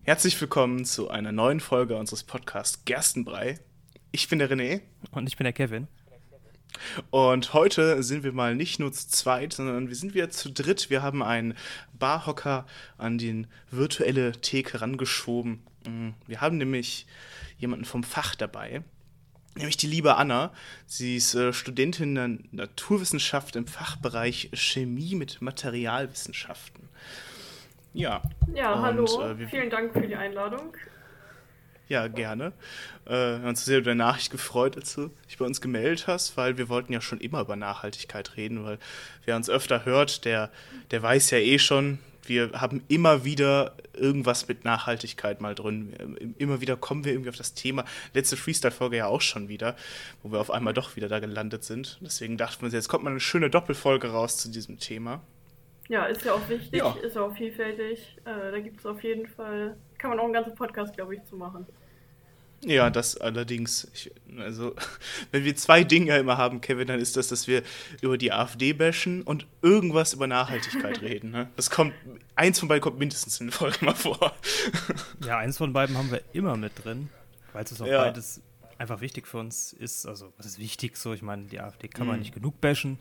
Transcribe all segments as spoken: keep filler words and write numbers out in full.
Herzlich willkommen zu einer neuen Folge unseres Podcasts Gerstenbrei. Ich bin der René. Und ich bin der Kevin. Und heute sind wir mal nicht nur zu zweit, sondern wir sind wieder zu dritt. Wir haben einen Barhocker an die virtuelle Theke rangeschoben. Wir haben nämlich jemanden vom Fach dabei, nämlich die liebe Anna. Sie ist äh, Studentin der Naturwissenschaft im Fachbereich Chemie mit Materialwissenschaften. Ja, Ja, und hallo. äh, wir, Vielen Dank für die Einladung. ja, gerne. Äh, wir haben uns sehr über die Nachricht gefreut, als du dich bei uns gemeldet hast, weil wir wollten ja schon immer über Nachhaltigkeit reden, weil wer uns öfter hört, der, der weiß ja eh schon, wir haben immer wieder irgendwas mit Nachhaltigkeit mal drin. Wir, immer wieder kommen wir irgendwie auf das Thema. Letzte Freestyle-Folge ja auch schon wieder, wo wir auf einmal doch wieder da gelandet sind. Deswegen dachten wir uns, jetzt kommt mal eine schöne Doppelfolge raus zu diesem Thema. Ja, ist ja auch wichtig, Ja. ist ja auch vielfältig. Äh, da gibt es auf jeden Fall, kann man auch einen ganzen Podcast, glaube ich, zu machen. Ja, das allerdings, ich, also, wenn wir zwei Dinge immer haben, Kevin, dann ist das, dass wir über die AfD bashen und irgendwas über Nachhaltigkeit reden. Ne? Das kommt, eins von beiden kommt mindestens in den Folgen mal vor. Ja, eins von beiden haben wir immer mit drin, weil es auch Ja. beides einfach wichtig für uns ist. Also, was ist wichtig so? Ich meine, die AfD kann man Mhm. nicht genug bashen.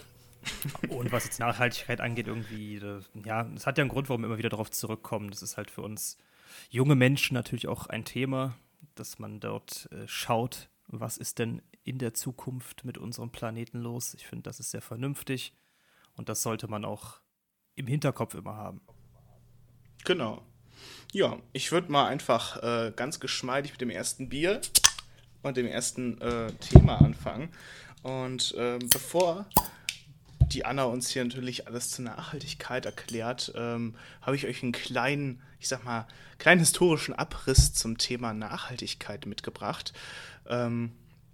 Und was jetzt Nachhaltigkeit angeht, irgendwie, das, ja, es hat ja einen Grund, warum wir immer wieder darauf zurückkommen. Das ist halt für uns junge Menschen natürlich auch ein Thema, dass man dort äh, schaut, was ist denn in der Zukunft mit unserem Planeten los. Ich finde, das ist sehr vernünftig und das sollte man auch im Hinterkopf immer haben. Genau. Ja, ich würde mal einfach äh, ganz geschmeidig mit dem ersten Bier und dem ersten äh, Thema anfangen. Und ähm, bevor die Anna uns hier natürlich alles zur Nachhaltigkeit erklärt, ähm, habe ich euch einen kleinen, ich sag mal, kleinen historischen Abriss zum Thema Nachhaltigkeit mitgebracht. Ähm,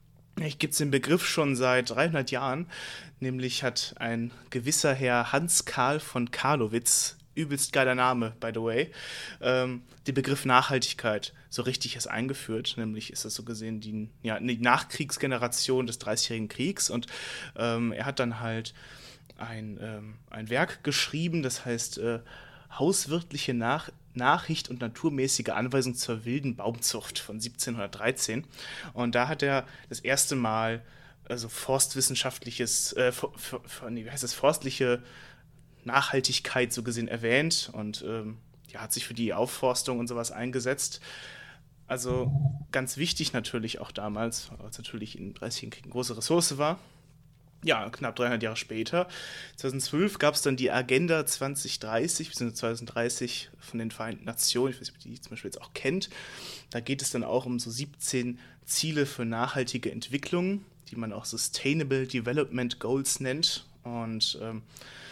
ich gibt es den Begriff schon seit dreihundert Jahren, nämlich hat ein gewisser Herr Hans Karl von Carlowitz, übelst geiler Name, by the way, ähm, den Begriff Nachhaltigkeit so richtig erst eingeführt. Nämlich ist das so gesehen die, ja, die Nachkriegsgeneration des Dreißigjährigen Kriegs. Und ähm, er hat dann halt ein, ähm, ein Werk geschrieben, das heißt äh, Hauswirtliche Nach- Nachricht und naturmäßige Anweisung zur wilden Baumzucht von siebzehnhundertdreizehn. Und da hat er das erste Mal also forstwissenschaftliches, äh, for, for, for, nee, wie heißt das, forstliche Nachhaltigkeit so gesehen erwähnt und ähm, ja, hat sich für die Aufforstung und sowas eingesetzt. Also ganz wichtig natürlich auch damals, weil es natürlich im Dreißigjährigen Krieg eine große Ressource war. Ja, knapp dreihundert Jahre später, zweitausendzwölf, gab es dann die Agenda zwanzig dreißig, bzw. zwanzig dreißig von den Vereinten Nationen, ich weiß nicht, ob ihr die zum Beispiel jetzt auch kennt. Da geht es dann auch um so siebzehn Ziele für nachhaltige Entwicklung, die man auch Sustainable Development Goals nennt. Und ähm,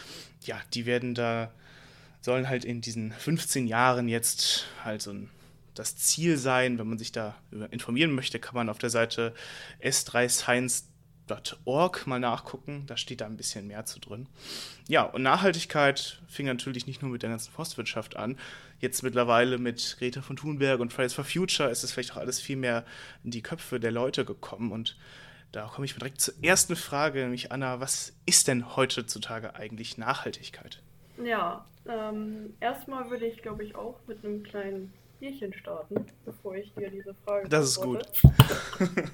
ja, die werden da, sollen halt in diesen fünfzehn Jahren jetzt halt so ein das Ziel sein. Wenn man sich da informieren möchte, kann man auf der Seite s drei science punkt org mal nachgucken, da steht da ein bisschen mehr zu drin. Ja, und Nachhaltigkeit fing natürlich nicht nur mit der ganzen Forstwirtschaft an. Jetzt mittlerweile mit Greta von Thunberg und Fridays for Future ist es vielleicht auch alles viel mehr in die Köpfe der Leute gekommen. Und da komme ich direkt zur ersten Frage, nämlich Anna, was ist denn heutzutage eigentlich Nachhaltigkeit? Ja, ähm, erstmal würde ich, glaube ich, auch mit einem kleinen Bierchen starten, bevor ich dir diese Frage Das ist beantworte. gut.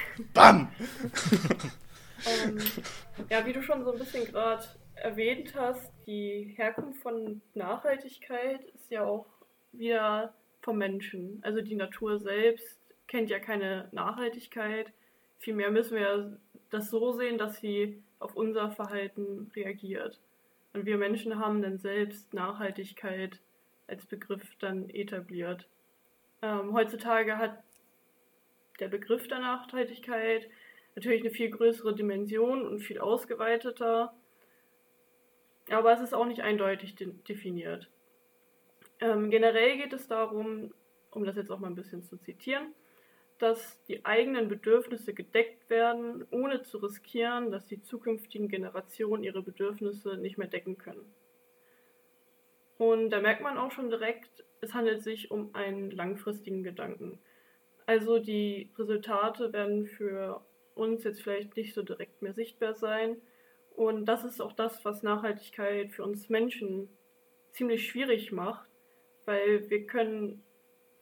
Bam! Ähm, ja, wie du schon so ein bisschen gerade erwähnt hast, die Herkunft von Nachhaltigkeit ist ja auch wieder vom Menschen. Also die Natur selbst kennt ja keine Nachhaltigkeit. Vielmehr müssen wir das so sehen, dass sie auf unser Verhalten reagiert. Und wir Menschen haben dann selbst Nachhaltigkeit als Begriff dann etabliert. Ähm, heutzutage hat der Begriff der Nachhaltigkeit natürlich eine viel größere Dimension und viel ausgeweiteter, aber es ist auch nicht eindeutig de- definiert. Ähm, generell geht es darum, um das jetzt auch mal ein bisschen zu zitieren, dass die eigenen Bedürfnisse gedeckt werden, ohne zu riskieren, dass die zukünftigen Generationen ihre Bedürfnisse nicht mehr decken können. Und da merkt man auch schon direkt, es handelt sich um einen langfristigen Gedanken. Also die Resultate werden für uns jetzt vielleicht nicht so direkt mehr sichtbar sein. Und das ist auch das, was Nachhaltigkeit für uns Menschen ziemlich schwierig macht, weil wir können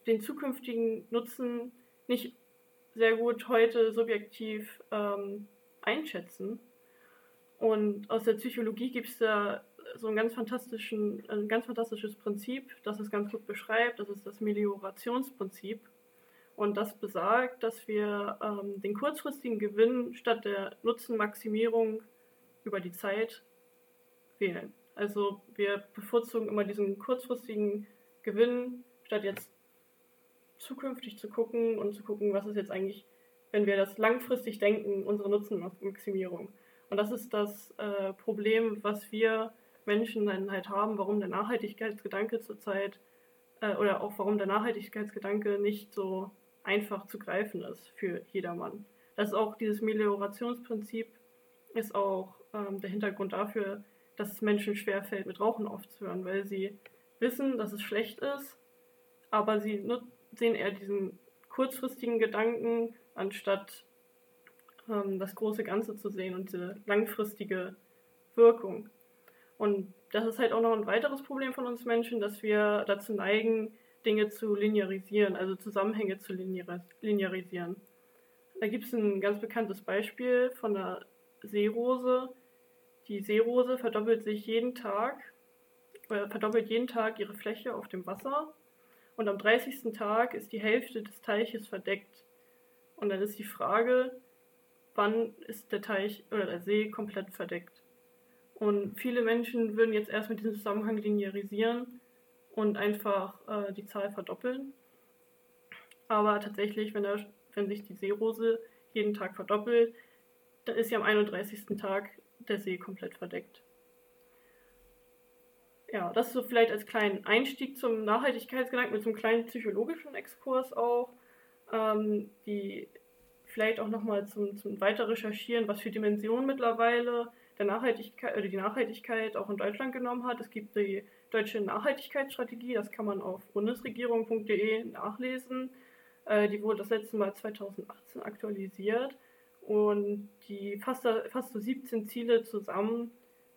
den zukünftigen Nutzen nicht sehr gut heute subjektiv ähm, einschätzen. Und aus der Psychologie gibt es da so ein ganz, fantastischen, ein ganz fantastisches Prinzip, das es ganz gut beschreibt. Das ist das Meliorationsprinzip. Und das besagt, dass wir ähm, den kurzfristigen Gewinn statt der Nutzenmaximierung über die Zeit wählen. Also wir bevorzugen immer diesen kurzfristigen Gewinn, statt jetzt zukünftig zu gucken und zu gucken, was ist jetzt eigentlich, wenn wir das langfristig denken, unsere Nutzenmaximierung. Und das ist das äh, Problem, was wir Menschen dann halt haben, warum der Nachhaltigkeitsgedanke zurzeit äh, oder auch warum der Nachhaltigkeitsgedanke nicht so einfach zu greifen ist für jedermann. Das ist auch dieses Meliorationsprinzip, ist auch ähm, der Hintergrund dafür, dass es Menschen schwerfällt, mit Rauchen aufzuhören, weil sie wissen, dass es schlecht ist, aber sie nut- sehen eher diesen kurzfristigen Gedanken, anstatt ähm, das große Ganze zu sehen und diese langfristige Wirkung. Und das ist halt auch noch ein weiteres Problem von uns Menschen, dass wir dazu neigen, Dinge zu linearisieren, also Zusammenhänge zu linear- linearisieren. Da gibt es ein ganz bekanntes Beispiel von der Seerose. Die Seerose verdoppelt sich jeden Tag, äh, verdoppelt jeden Tag ihre Fläche auf dem Wasser und am dreißigsten Tag ist die Hälfte des Teiches verdeckt. Und dann ist die Frage, wann ist der Teich oder der See komplett verdeckt? Und viele Menschen würden jetzt erst mit diesem Zusammenhang linearisieren und einfach äh, die Zahl verdoppeln. Aber tatsächlich, wenn, der, wenn sich die Seerose jeden Tag verdoppelt, dann ist ja am einunddreißigsten Tag der See komplett verdeckt. Ja, das ist so vielleicht als kleinen Einstieg zum Nachhaltigkeitsgedanken mit so einem kleinen psychologischen Exkurs auch, ähm, die vielleicht auch nochmal zum, zum weiter recherchieren, was für Dimensionen mittlerweile der Nachhaltigkeit oder die Nachhaltigkeit auch in Deutschland genommen hat. Es gibt die deutsche Nachhaltigkeitsstrategie, das kann man auf bundesregierung punkt de nachlesen. Äh, die wurde das letzte Mal zweitausendachtzehn aktualisiert und die fasst, fasst so siebzehn Ziele zusammen,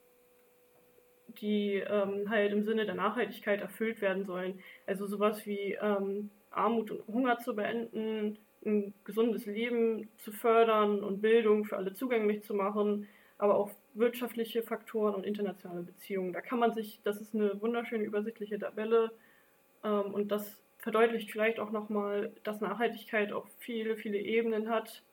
die ähm, halt im Sinne der Nachhaltigkeit erfüllt werden sollen. Also sowas wie ähm, Armut und Hunger zu beenden, ein gesundes Leben zu fördern und Bildung für alle zugänglich zu machen, aber auch wirtschaftliche Faktoren und internationale Beziehungen. Da kann man sich, das ist eine wunderschöne übersichtliche Tabelle ähm, und das verdeutlicht vielleicht auch nochmal, dass Nachhaltigkeit auch viele, viele Ebenen hat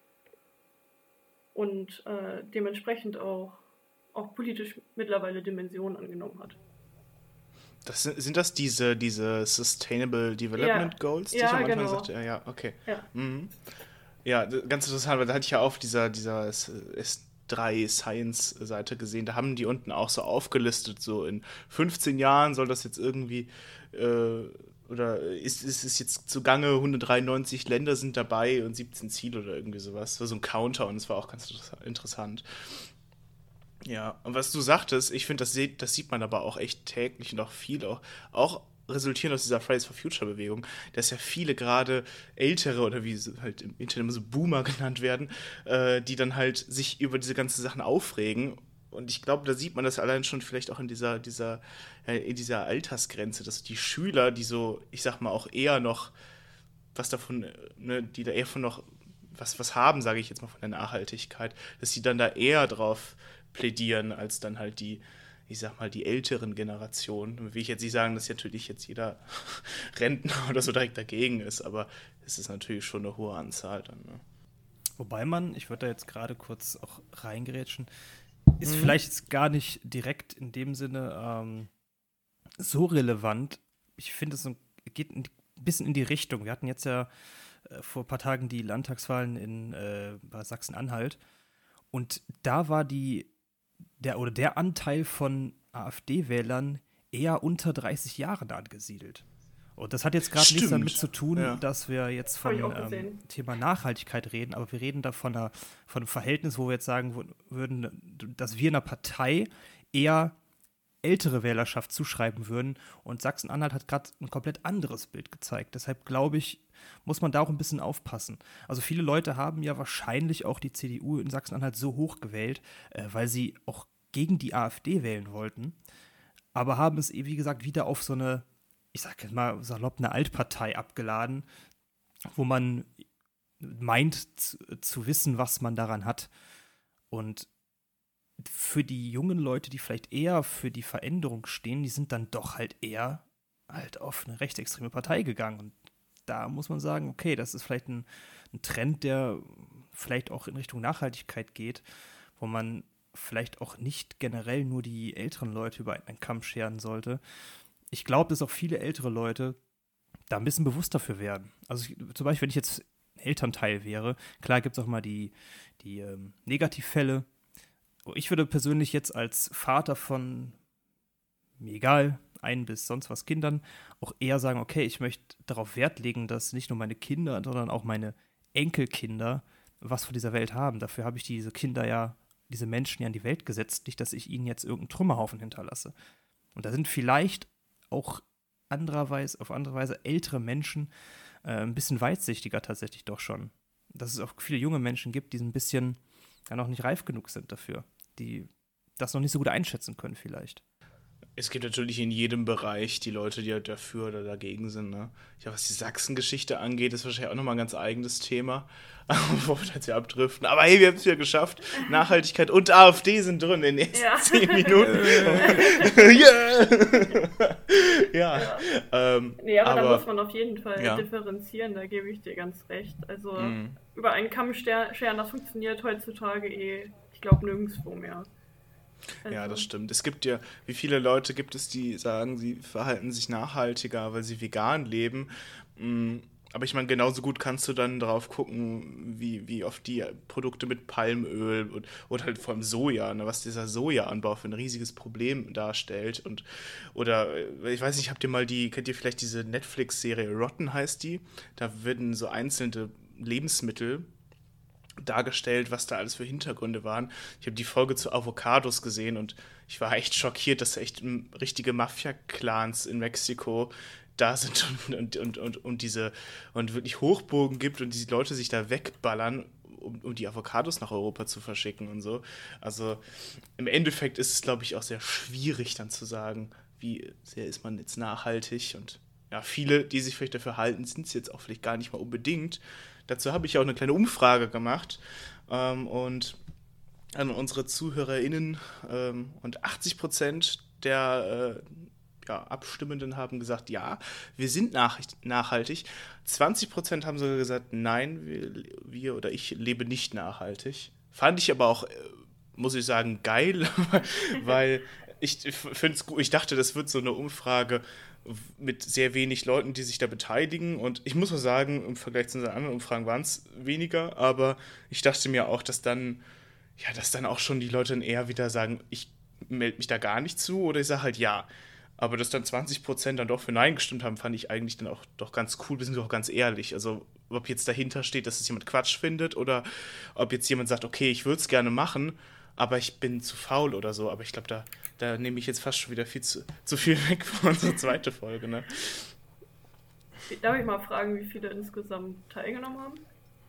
und äh, dementsprechend auch auch politisch mittlerweile Dimensionen angenommen hat. Das sind, sind das diese, diese Sustainable Development ja. Goals, die ja, ich am Anfang genau. sagte? Ja, ja, okay. Ja, mhm. Ja, ganz interessant, weil da hatte ich ja auf dieser, dieser S drei Science-Seite gesehen, da haben die unten auch so aufgelistet, so in fünfzehn Jahren soll das jetzt irgendwie, äh, oder ist, ist es jetzt zugange, hundertdreiundneunzig Länder sind dabei und siebzehn Ziele oder irgendwie sowas. Das war so ein Counter und es war auch ganz interessant. Ja, und was du sagtest, ich finde, das, das sieht man aber auch echt täglich und auch viel, auch, auch resultierend aus dieser Fridays for Future Bewegung, dass ja viele gerade Ältere oder wie sie halt im Internet immer so Boomer genannt werden, äh, die dann halt sich über diese ganzen Sachen aufregen. Und ich glaube, da sieht man das allein schon vielleicht auch in dieser, dieser, äh, in dieser Altersgrenze, dass die Schüler, die so, ich sag mal, auch eher noch was davon, ne, die da eher von noch was, was haben, sage ich jetzt mal, von der Nachhaltigkeit, dass sie dann da eher drauf plädieren, als dann halt die, ich sag mal, die älteren Generationen. Will ich jetzt nicht sagen, dass natürlich jetzt jeder Rentner oder so direkt dagegen ist, aber es ist natürlich schon eine hohe Anzahl dann. Ne? Wobei man, ich würde da jetzt gerade kurz auch reingerätschen, ist mhm. vielleicht jetzt gar nicht direkt in dem Sinne ähm, so relevant. Ich finde, es geht ein bisschen in die Richtung. Wir hatten jetzt ja äh, vor ein paar Tagen die Landtagswahlen in äh, bei Sachsen-Anhalt und da war die der oder der Anteil von AfD-Wählern eher unter dreißig Jahren angesiedelt. Und das hat jetzt gerade nichts damit zu tun, ja. dass wir jetzt von ähm, Thema Nachhaltigkeit reden, aber wir reden da von, einer, von einem Verhältnis, wo wir jetzt sagen würden, dass wir einer Partei eher ältere Wählerschaft zuschreiben würden. Und Sachsen-Anhalt hat gerade ein komplett anderes Bild gezeigt. Deshalb glaube ich, muss man da auch ein bisschen aufpassen. Also viele Leute haben ja wahrscheinlich auch die C D U in Sachsen-Anhalt so hoch gewählt, äh, weil sie auch gegen die AfD wählen wollten, aber haben es, wie gesagt, wieder auf so eine ich sag jetzt mal salopp, eine Altpartei abgeladen, wo man meint zu, zu wissen, was man daran hat. Und für die jungen Leute, die vielleicht eher für die Veränderung stehen, die sind dann doch halt eher halt auf eine rechtsextreme Partei gegangen. Und da muss man sagen, okay, das ist vielleicht ein, ein Trend, der vielleicht auch in Richtung Nachhaltigkeit geht, wo man vielleicht auch nicht generell nur die älteren Leute über einen Kamm scheren sollte. Ich glaube, dass auch viele ältere Leute da ein bisschen bewusster für werden. Also ich, zum Beispiel, wenn ich jetzt ein Elternteil wäre, klar gibt es auch mal die, die ähm, Negativfälle. Ich würde persönlich jetzt als Vater von, mir egal, ein bis sonst was Kindern, auch eher sagen, okay, ich möchte darauf Wert legen, dass nicht nur meine Kinder, sondern auch meine Enkelkinder was von dieser Welt haben. Dafür habe ich diese Kinder ja, diese Menschen ja in die Welt gesetzt, nicht, dass ich ihnen jetzt irgendeinen Trümmerhaufen hinterlasse. Und da sind vielleicht auch andererweise, auf andere Weise ältere Menschen äh, ein bisschen weitsichtiger tatsächlich doch schon. Dass es auch viele junge Menschen gibt, die ein bisschen ja noch nicht reif genug sind dafür, die das noch nicht so gut einschätzen können vielleicht. Es gibt natürlich in jedem Bereich die Leute, die halt dafür oder dagegen sind. Ne? Ja, was die Sachsen-Geschichte angeht, ist wahrscheinlich auch nochmal ein ganz eigenes Thema, wo wir jetzt ja abdriften. Aber hey, wir haben es ja geschafft. Nachhaltigkeit und AfD sind drin in den nächsten ja. zehn Minuten. yeah! ja. ja. Ähm, nee, aber, aber da muss man auf jeden Fall ja. differenzieren, da gebe ich dir ganz recht. Also mhm. über einen Kamm scheren, das funktioniert heutzutage eh, ich glaube, nirgendwo mehr. Also. Ja, das stimmt. Es gibt ja, wie viele Leute gibt es, die sagen, sie verhalten sich nachhaltiger, weil sie vegan leben. Aber ich meine, genauso gut kannst du dann drauf gucken, wie, wie oft die Produkte mit Palmöl und, oder halt vor allem Soja, ne, was dieser Sojaanbau für ein riesiges Problem darstellt. Und, oder, ich weiß nicht, habt ihr mal die, kennt ihr vielleicht diese Netflix-Serie Rotten heißt die? Da werden so einzelne Lebensmittel dargestellt, was da alles für Hintergründe waren. Ich habe die Folge zu Avocados gesehen und ich war echt schockiert, dass echt richtige Mafia-Clans in Mexiko da sind und, und, und, und, und diese und wirklich Hochburgen gibt und die Leute sich da wegballern, um, um die Avocados nach Europa zu verschicken und so. Also im Endeffekt ist es, glaube ich, auch sehr schwierig dann zu sagen, wie sehr ist man jetzt nachhaltig und ja, viele, die sich vielleicht dafür halten, sind es jetzt auch vielleicht gar nicht mal unbedingt. Dazu habe ich auch eine kleine Umfrage gemacht ähm, und an unsere ZuhörerInnen ähm, und achtzig Prozent der äh, ja, Abstimmenden haben gesagt, ja, wir sind nach- nachhaltig. zwanzig Prozent haben sogar gesagt, nein, wir, wir oder ich lebe nicht nachhaltig. Fand ich aber auch, äh, muss ich sagen, geil, weil ich finde es gut. Ich dachte, das wird so eine Umfrage mit sehr wenig Leuten, die sich da beteiligen. Und ich muss mal sagen, im Vergleich zu unseren anderen Umfragen waren es weniger, aber ich dachte mir auch, dass dann, ja, dass dann auch schon die Leute dann eher wieder sagen, ich melde mich da gar nicht zu oder ich sage halt ja. Aber dass dann zwanzig Prozent dann doch für Nein gestimmt haben, fand ich eigentlich dann auch doch ganz cool, beziehungsweise auch ganz ehrlich. Also ob jetzt dahinter steht, dass es jemand Quatsch findet oder ob jetzt jemand sagt, okay, ich würde es gerne machen, aber ich bin zu faul oder so. Aber ich glaube, da, da nehme ich jetzt fast schon wieder viel zu, zu viel weg von unserer zweiten Folge. Ne? Darf ich mal fragen, wie viele insgesamt teilgenommen haben?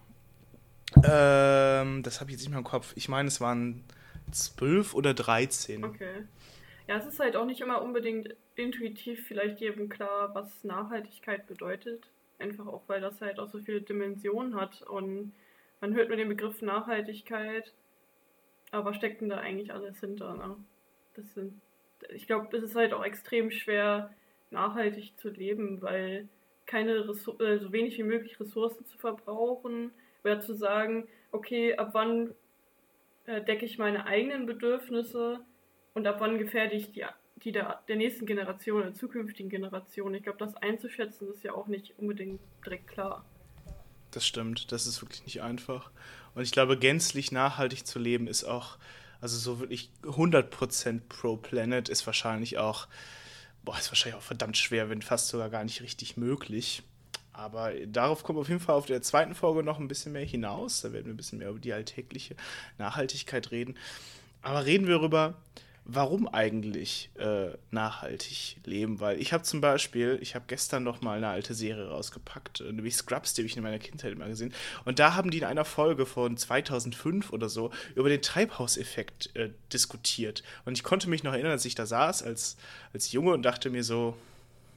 Ähm, das habe ich jetzt nicht mehr im Kopf. Ich meine, es waren zwölf oder dreizehn. Okay. Ja, es ist halt auch nicht immer unbedingt intuitiv vielleicht jedem klar, was Nachhaltigkeit bedeutet. Einfach auch, weil das halt auch so viele Dimensionen hat. Und man hört nur den Begriff Nachhaltigkeit, aber steckt denn da eigentlich alles hinter, ne? Das sind, ich glaube, es ist halt auch extrem schwer, nachhaltig zu leben, weil keine Ressour- äh, so wenig wie möglich Ressourcen zu verbrauchen oder zu sagen, okay, ab wann äh, decke ich meine eigenen Bedürfnisse und ab wann gefährde ich die, die der, der nächsten Generation, der zukünftigen Generation. Ich glaube, das einzuschätzen ist ja auch nicht unbedingt direkt klar. Das stimmt, das ist wirklich nicht einfach. Und ich glaube, gänzlich nachhaltig zu leben ist auch, also so wirklich hundert Prozent pro Planet ist wahrscheinlich auch, boah, ist wahrscheinlich auch verdammt schwer, wenn fast sogar gar nicht richtig möglich. Aber darauf kommen wir auf jeden Fall auf der zweiten Folge noch ein bisschen mehr hinaus. Da werden wir ein bisschen mehr über die alltägliche Nachhaltigkeit reden. Aber reden wir darüber, warum eigentlich äh, nachhaltig leben, weil ich habe zum Beispiel, ich habe gestern noch mal eine alte Serie rausgepackt, nämlich Scrubs, die habe ich in meiner Kindheit immer gesehen, und da haben die in einer Folge von zweitausendfünf oder so über den Treibhauseffekt äh, diskutiert und ich konnte mich noch erinnern, als ich da saß als, als Junge und dachte mir so,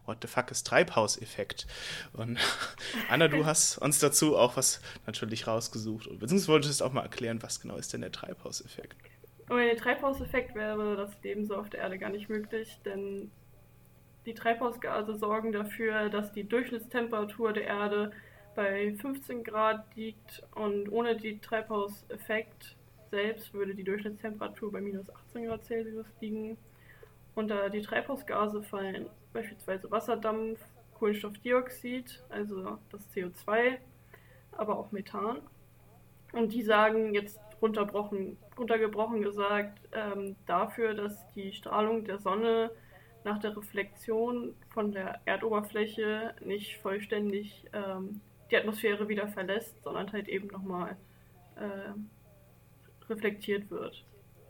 what the fuck ist Treibhauseffekt? Und Anna, du hast uns dazu auch was natürlich rausgesucht. Beziehungsweise wolltest du auch mal erklären, was genau ist denn der Treibhauseffekt? Ohne den Treibhauseffekt wäre das Leben so auf der Erde gar nicht möglich, denn die Treibhausgase sorgen dafür, dass die Durchschnittstemperatur der Erde bei fünfzehn Grad liegt und ohne den Treibhauseffekt selbst würde die Durchschnittstemperatur bei minus achtzehn Grad Celsius liegen. Unter die Treibhausgase fallen beispielsweise Wasserdampf, Kohlenstoffdioxid, also das C O zwei, aber auch Methan. Und die sagen jetzt runtergebrochen, runtergebrochen gesagt ähm, dafür, dass die Strahlung der Sonne nach der Reflexion von der Erdoberfläche nicht vollständig ähm, die Atmosphäre wieder verlässt, sondern halt eben nochmal äh, reflektiert wird.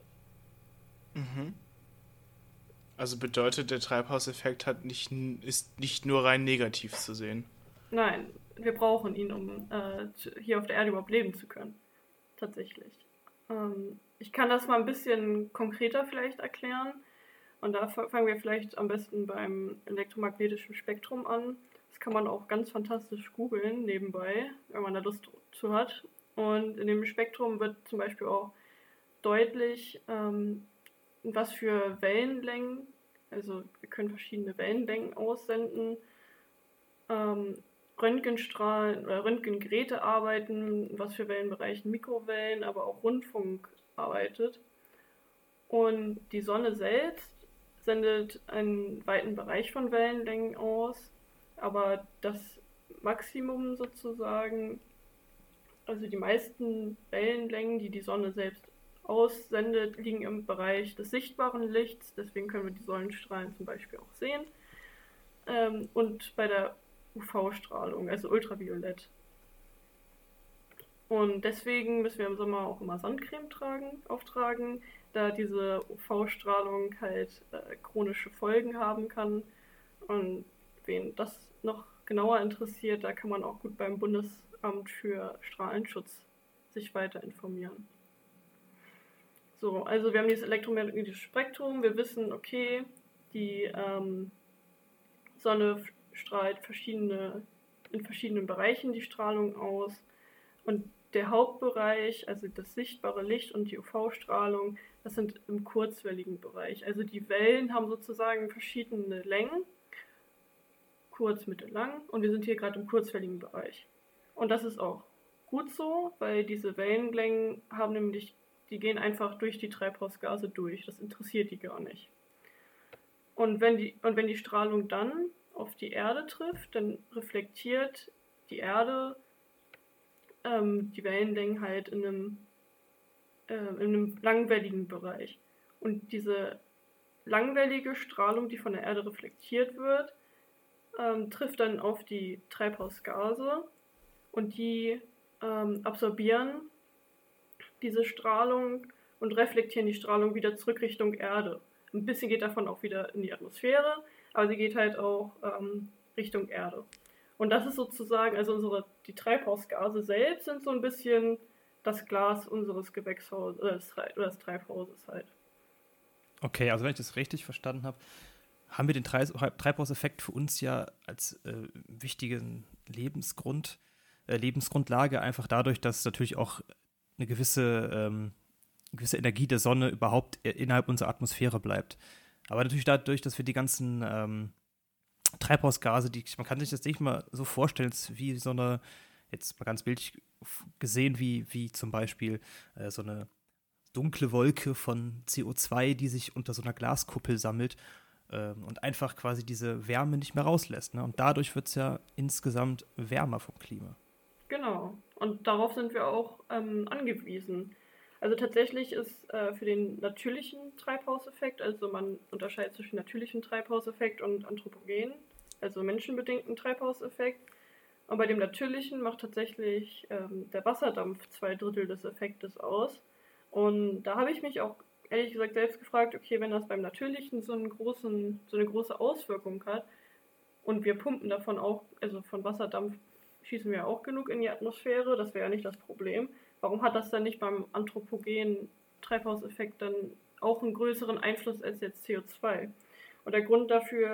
Mhm. Also bedeutet, der Treibhauseffekt hat nicht, ist nicht nur rein negativ zu sehen? Nein, wir brauchen ihn, um äh, hier auf der Erde überhaupt leben zu können. Tatsächlich. Ähm, ich kann das mal ein bisschen konkreter vielleicht erklären. Und da fangen wir vielleicht am besten beim elektromagnetischen Spektrum an. Das kann man auch ganz fantastisch googeln nebenbei, wenn man da Lust zu hat. Und in dem Spektrum wird zum Beispiel auch deutlich, ähm, was für Wellenlängen, also wir können verschiedene Wellenlängen aussenden, ähm, Röntgenstrahlen oder Röntgengeräte arbeiten, was für Wellenbereichen Mikrowellen, aber auch Rundfunk arbeitet. Und die Sonne selbst sendet einen weiten Bereich von Wellenlängen aus, aber das Maximum sozusagen, also die meisten Wellenlängen, die die Sonne selbst aussendet, liegen im Bereich des sichtbaren Lichts, deswegen können wir die Sonnenstrahlen zum Beispiel auch sehen, ähm, und bei der U V-Strahlung, also Ultraviolett. Und deswegen müssen wir im Sommer auch immer Sonnencreme tragen, auftragen, da diese U V-Strahlung halt äh, chronische Folgen haben kann. Und wen das noch genauer interessiert, da kann man auch gut beim Bundesamt für Strahlenschutz sich weiter informieren. So, also wir haben dieses elektromagnetische Spektrum, wir wissen, okay, die ähm, Sonne strahlt verschiedene, in verschiedenen Bereichen die Strahlung aus und der Hauptbereich, also das sichtbare Licht und die U V-Strahlung, das sind im kurzwelligen Bereich. Also die Wellen haben sozusagen verschiedene Längen, kurz, mittel, lang, und wir sind hier gerade im kurzwelligen Bereich. Und das ist auch gut so, weil diese Wellenlängen haben nämlich, die gehen einfach durch die Treibhausgase durch. Das interessiert die gar nicht. Und wenn die, und wenn die Strahlung dann auf die Erde trifft, dann reflektiert die Erde ähm, die Wellenlängen halt in einem, äh, in einem langwelligen Bereich. Und diese langwellige Strahlung, die von der Erde reflektiert wird, ähm, trifft dann auf die Treibhausgase und die ähm, absorbieren diese Strahlung und reflektieren die Strahlung wieder zurück Richtung Erde. Ein bisschen geht davon auch wieder in die Atmosphäre, aber sie geht halt auch ähm, Richtung Erde. Und das ist sozusagen, also unsere, die Treibhausgase selbst sind so ein bisschen das Glas unseres Gewächshauses, oder des, oder des Treibhauses halt. Okay, also wenn ich das richtig verstanden habe, haben wir den Treibhauseffekt für uns ja als äh, wichtigen Lebensgrund, äh, Lebensgrundlage einfach dadurch, dass natürlich auch eine gewisse, ähm, gewisse Energie der Sonne überhaupt innerhalb unserer Atmosphäre bleibt. Aber natürlich dadurch, dass wir die ganzen ähm, Treibhausgase, die, man kann sich das nicht mal so vorstellen, wie so eine, jetzt mal ganz bildlich gesehen, wie, wie zum Beispiel äh, so eine dunkle Wolke von C O zwei, die sich unter so einer Glaskuppel sammelt ähm, und einfach quasi diese Wärme nicht mehr rauslässt. Ne? Und dadurch wird es ja insgesamt wärmer vom Klima. Genau. Und darauf sind wir auch ähm, angewiesen. Also tatsächlich ist äh, für den natürlichen Treibhauseffekt, also man unterscheidet zwischen natürlichen Treibhauseffekt und anthropogenen, also menschenbedingten Treibhauseffekt. Und bei dem natürlichen macht tatsächlich ähm, der Wasserdampf zwei Drittel des Effektes aus. Und da habe ich mich auch ehrlich gesagt selbst gefragt, okay, wenn das beim natürlichen so, einen großen, so eine große Auswirkung hat und wir pumpen davon auch, also von Wasserdampf schießen wir auch genug in die Atmosphäre, das wäre ja nicht das Problem. Warum hat das dann nicht beim anthropogenen Treibhauseffekt dann auch einen größeren Einfluss als jetzt C O zwei? Und der Grund dafür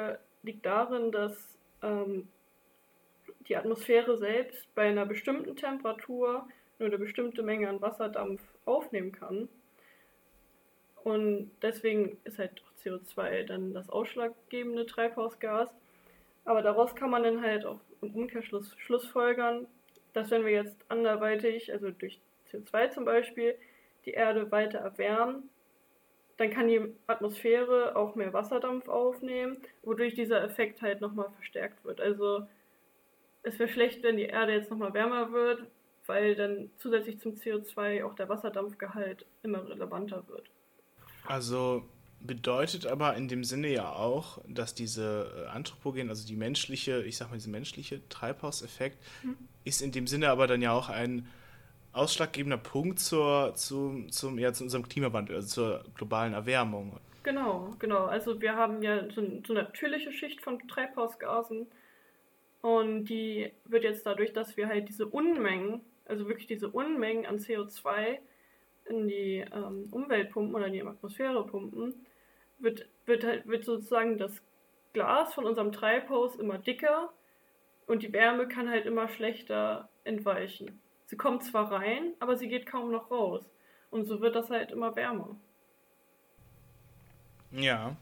liegt darin, dass ähm, die Atmosphäre selbst bei einer bestimmten Temperatur nur eine bestimmte Menge an Wasserdampf aufnehmen kann. Und deswegen ist halt auch C O zwei dann das ausschlaggebende Treibhausgas. Aber daraus kann man dann halt auch im Umkehrschluss schlussfolgern, dass wenn wir jetzt anderweitig, also durch C O zwei zum Beispiel, die Erde weiter erwärmen, dann kann die Atmosphäre auch mehr Wasserdampf aufnehmen, wodurch dieser Effekt halt nochmal verstärkt wird. Also es wäre schlecht, wenn die Erde jetzt nochmal wärmer wird, weil dann zusätzlich zum C O zwei auch der Wasserdampfgehalt immer relevanter wird. Also bedeutet aber in dem Sinne ja auch, dass diese Anthropogen, also die menschliche, ich sag mal, dieser menschliche Treibhauseffekt, hm. ist in dem Sinne aber dann ja auch ein ausschlaggebender Punkt zur, zu, zum, ja, zu unserem Klimawandel, also zur globalen Erwärmung. Genau, genau. Also wir haben ja so, so eine natürliche Schicht von Treibhausgasen und die wird jetzt dadurch, dass wir halt diese Unmengen, also wirklich diese Unmengen an C O zwei in die ähm, Umwelt pumpen oder in die Atmosphäre pumpen, wird, wird, halt, wird sozusagen das Glas von unserem Treibhaus immer dicker und die Wärme kann halt immer schlechter entweichen. Sie kommt zwar rein, aber sie geht kaum noch raus. Und so wird das halt immer wärmer. Ja.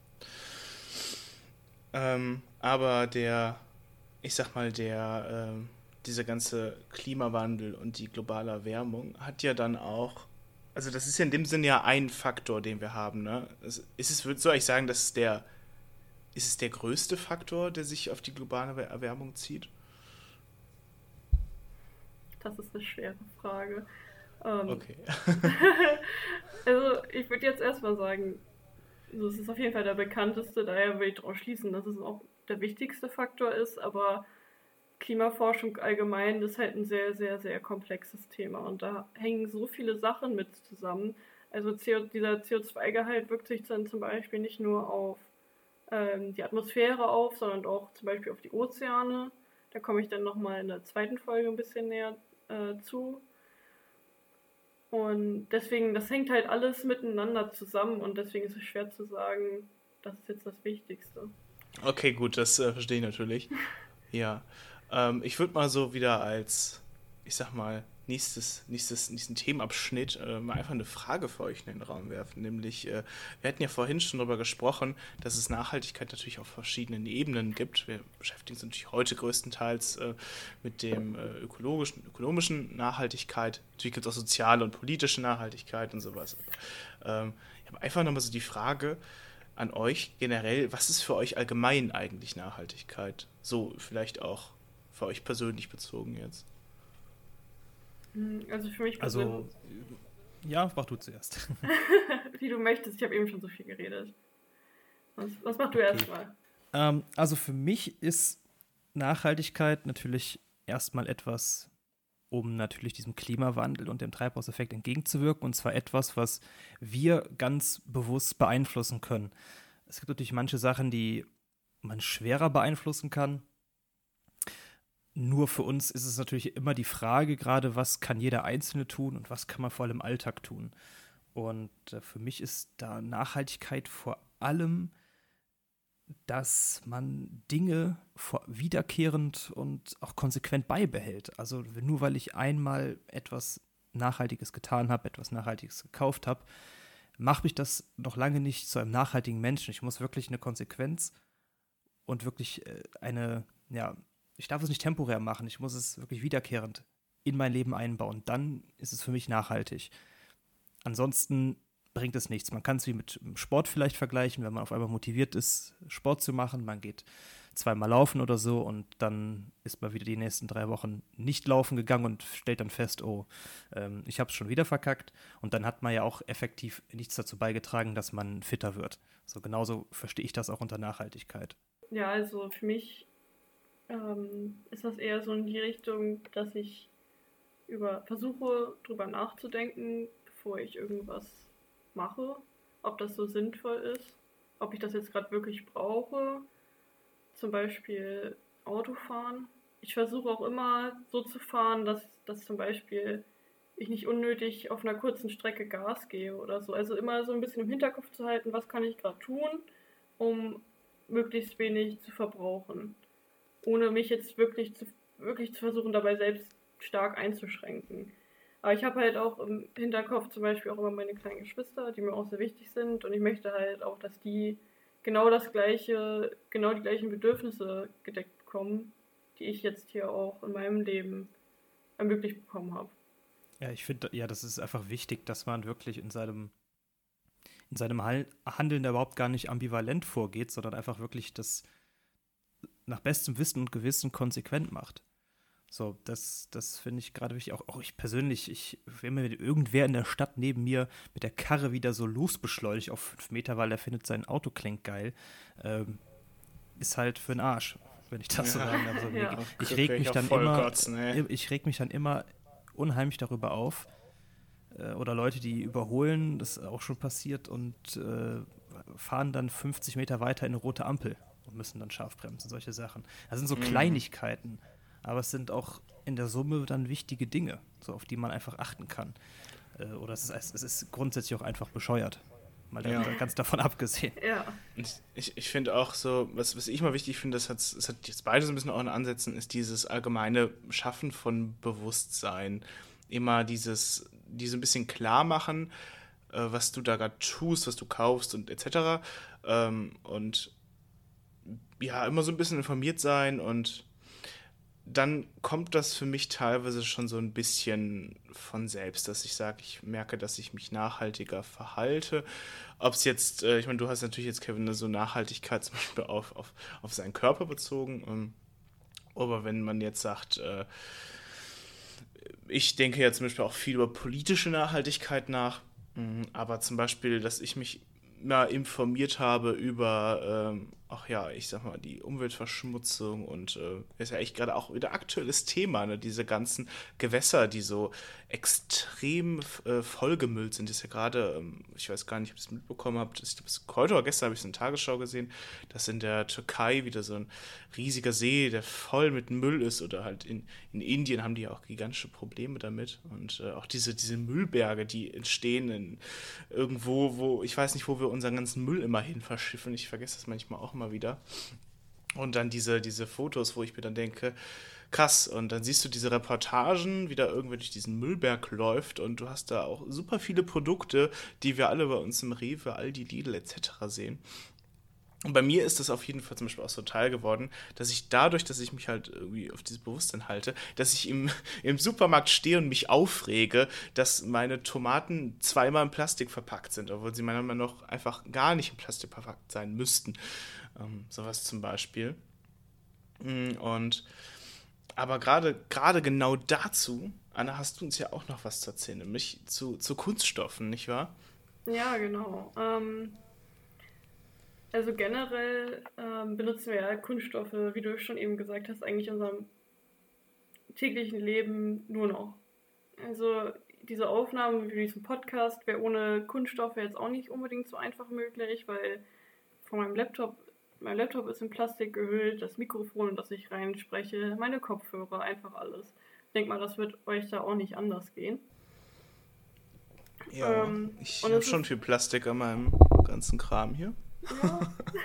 Ähm, aber der, ich sag mal, der, ähm, dieser ganze Klimawandel und die globale Erwärmung hat ja dann auch, also das ist ja in dem Sinne ja ein Faktor, den wir haben, ne? Ist es, soll ich sagen, dass es der, ist es der größte Faktor, der sich auf die globale Erwärmung zieht? Das ist eine schwere Frage. Ähm, okay. Also ich würde jetzt erstmal sagen, also es ist auf jeden Fall der bekannteste, daher würde ich darauf schließen, dass es auch der wichtigste Faktor ist, aber Klimaforschung allgemein ist halt ein sehr, sehr, sehr komplexes Thema und da hängen so viele Sachen mit zusammen. Also C O, dieser C O zwei Gehalt wirkt sich dann zum Beispiel nicht nur auf ähm, die Atmosphäre auf, sondern auch zum Beispiel auf die Ozeane. Da komme ich dann nochmal in der zweiten Folge ein bisschen näher äh, zu. Und deswegen, das hängt halt alles miteinander zusammen und deswegen ist es schwer zu sagen, das ist jetzt das Wichtigste. Okay, gut, das äh, verstehe ich natürlich. Ja, ähm, ich würde mal so wieder als, ich sag mal, nächstes, nächstes, nächsten Themenabschnitt äh, mal einfach eine Frage für euch in den Raum werfen. Nämlich, äh, wir hatten ja vorhin schon darüber gesprochen, dass es Nachhaltigkeit natürlich auf verschiedenen Ebenen gibt. Wir beschäftigen uns natürlich heute größtenteils äh, mit dem äh, ökologischen, ökonomischen Nachhaltigkeit. Natürlich gibt es auch soziale und politische Nachhaltigkeit und sowas. Aber, ähm, ich habe einfach nochmal so die Frage an euch generell, was ist für euch allgemein eigentlich Nachhaltigkeit? So vielleicht auch für euch persönlich bezogen jetzt. Also für mich persönlich. Also, ja, mach du zuerst. Wie du möchtest, ich habe eben schon so viel geredet. Was, was machst du okay. erstmal? Ähm, also für mich ist Nachhaltigkeit natürlich erstmal etwas, um natürlich diesem Klimawandel und dem Treibhauseffekt entgegenzuwirken, und zwar etwas, was wir ganz bewusst beeinflussen können. Es gibt natürlich manche Sachen, die man schwerer beeinflussen kann. Nur für uns ist es natürlich immer die Frage gerade, was kann jeder Einzelne tun und was kann man vor allem im Alltag tun. Und äh, für mich ist da Nachhaltigkeit vor allem, dass man Dinge vor, wiederkehrend und auch konsequent beibehält. Also nur weil ich einmal etwas Nachhaltiges getan habe, etwas Nachhaltiges gekauft habe, macht mich das noch lange nicht zu einem nachhaltigen Menschen. Ich muss wirklich eine Konsequenz und wirklich äh, eine, ja, ich darf es nicht temporär machen, ich muss es wirklich wiederkehrend in mein Leben einbauen. Dann ist es für mich nachhaltig. Ansonsten bringt es nichts. Man kann es wie mit Sport vielleicht vergleichen, wenn man auf einmal motiviert ist, Sport zu machen. Man geht zweimal laufen oder so und dann ist man wieder die nächsten drei Wochen nicht laufen gegangen und stellt dann fest, oh, ähm, ich habe es schon wieder verkackt. Und dann hat man ja auch effektiv nichts dazu beigetragen, dass man fitter wird. So genauso verstehe ich das auch unter Nachhaltigkeit. Ja, also für mich ähm, ist das eher so in die Richtung, dass ich über versuche, drüber nachzudenken, bevor ich irgendwas mache, ob das so sinnvoll ist, ob ich das jetzt gerade wirklich brauche, zum Beispiel Autofahren. Ich versuche auch immer so zu fahren, dass, dass zum Beispiel ich nicht unnötig auf einer kurzen Strecke Gas gehe oder so. Also immer so ein bisschen im Hinterkopf zu halten, was kann ich gerade tun, um möglichst wenig zu verbrauchen, ohne mich jetzt wirklich zu, wirklich zu versuchen, dabei selbst stark einzuschränken. Aber ich habe halt auch im Hinterkopf zum Beispiel auch immer meine kleinen Geschwister, die mir auch sehr wichtig sind, und ich möchte halt auch, dass die genau das gleiche, genau die gleichen Bedürfnisse gedeckt bekommen, die ich jetzt hier auch in meinem Leben ermöglicht bekommen habe. Ja, ich finde, ja, das ist einfach wichtig, dass man wirklich in seinem, in seinem Handeln da überhaupt gar nicht ambivalent vorgeht, sondern einfach wirklich das nach bestem Wissen und Gewissen konsequent macht. So, das, das finde ich gerade wichtig. Auch, auch ich persönlich, ich, wenn mir irgendwer in der Stadt neben mir mit der Karre wieder so losbeschleunigt auf fünf Meter, weil er findet sein Auto klingt geil, ähm, ist halt für den Arsch, wenn ich das so Ja. sagen darf. Also, Ja. ich, ich reg mich dann immer, kotzen, ey. ich reg mich dann immer unheimlich darüber auf. Äh, oder Leute, die überholen, das ist auch schon passiert, und äh, fahren dann fünfzig Meter weiter in eine rote Ampel und müssen dann scharf bremsen, solche Sachen. Das sind so Mhm. Kleinigkeiten. Aber es sind auch in der Summe dann wichtige Dinge, so auf die man einfach achten kann. Äh, oder es ist, es ist grundsätzlich auch einfach bescheuert. Mal Ja. da, ganz davon abgesehen. Ja. Ich, ich, ich finde auch so, was, was ich mal wichtig finde, das hat, das hat jetzt beide so ein bisschen auch in Ansätzen, ist dieses allgemeine Schaffen von Bewusstsein. Immer dieses, diese ein bisschen klar machen, äh, was du da gerade tust, was du kaufst und et cetera. Ähm, und ja, immer so ein bisschen informiert sein, und dann kommt das für mich teilweise schon so ein bisschen von selbst, dass ich sage, ich merke, dass ich mich nachhaltiger verhalte. Ob es jetzt, äh, ich meine, du hast natürlich jetzt, Kevin, so Nachhaltigkeit zum Beispiel auf, auf, auf seinen Körper bezogen. Ähm, aber wenn man jetzt sagt, äh, ich denke ja zum Beispiel auch viel über politische Nachhaltigkeit nach, mh, aber zum Beispiel, dass ich mich mal informiert habe über, ähm, ach ja, ich sag mal, die Umweltverschmutzung, und äh, ist ja echt gerade auch wieder aktuelles Thema, ne? Diese ganzen Gewässer, die so extrem äh, vollgemüllt sind. Das ist ja gerade, ähm, ich weiß gar nicht, ob ihr es mitbekommen habt, ich glaube, heute oder gestern habe ich es in der Tagesschau gesehen, dass in der Türkei wieder so ein riesiger See, der voll mit Müll ist, oder halt in, in Indien haben die ja auch gigantische Probleme damit, und äh, auch diese, diese Müllberge, die entstehen in irgendwo, wo, ich weiß nicht, wo wir unseren ganzen Müll immer hin verschiffen, ich vergesse das manchmal auch mal wieder. Und dann diese, diese Fotos, wo ich mir dann denke, krass, und dann siehst du diese Reportagen, wie da irgendwer durch diesen Müllberg läuft, und du hast da auch super viele Produkte, die wir alle bei uns im Rewe, Aldi, Lidl et cetera sehen. Und bei mir ist das auf jeden Fall zum Beispiel auch so Teil geworden, dass ich dadurch, dass ich mich halt irgendwie auf dieses Bewusstsein halte, dass ich im, im Supermarkt stehe und mich aufrege, dass meine Tomaten zweimal in Plastik verpackt sind, obwohl sie meiner Meinung nach einfach gar nicht in Plastik verpackt sein müssten. Ähm, sowas zum Beispiel. Und aber gerade gerade genau dazu, Anna, hast du uns ja auch noch was zu erzählen, nämlich zu, zu Kunststoffen, nicht wahr? Ja, genau. Ähm, also generell ähm, benutzen wir ja Kunststoffe, wie du schon eben gesagt hast, eigentlich in unserem täglichen Leben nur noch. Also diese Aufnahmen wie diesen Podcast wäre ohne Kunststoffe jetzt auch nicht unbedingt so einfach möglich, weil von meinem Laptop, mein Laptop ist in Plastik gehüllt, das Mikrofon, in das ich reinspreche, meine Kopfhörer, einfach alles. Ich denke mal, das wird euch da auch nicht anders gehen. Ja, Ähm, ich und habe es schon ist- viel Plastik an meinem ganzen Kram hier. Ja.